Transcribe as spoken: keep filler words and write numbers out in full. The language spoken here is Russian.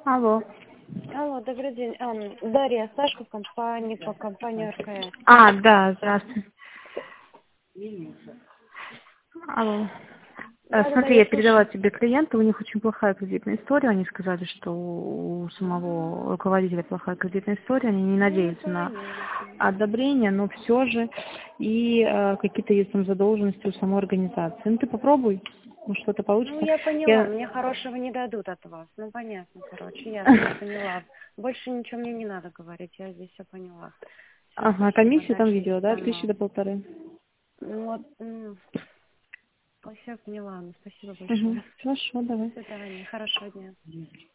Алло. Алло, добрый день. Ам, Дарья, Сашка, компания по компании РКС. А, да, здравствуйте. Алло. Э, Да, да, да, Смотри, я я передала слушаю. тебе клиента, у них очень плохая кредитная история. Они сказали, что у самого руководителя плохая кредитная история, они не Ну, надеются на понятно. одобрение, но все же и э, какие-то есть там задолженности у самой организации. Ну ты попробуй, может что-то Ну, получится. я поняла, Я... мне хорошего не дадут от вас. Ну, понятно, короче, ясно, я поняла. Больше ничего мне не надо говорить, я здесь все поняла. Все, Ага, спасибо, комиссию там дальше я видела, да, тысячи сама. до полторы. Ну, вот, м, все поняла, ну, спасибо Угу. большое. Хорошо, До давай. свидания, хорошего дня.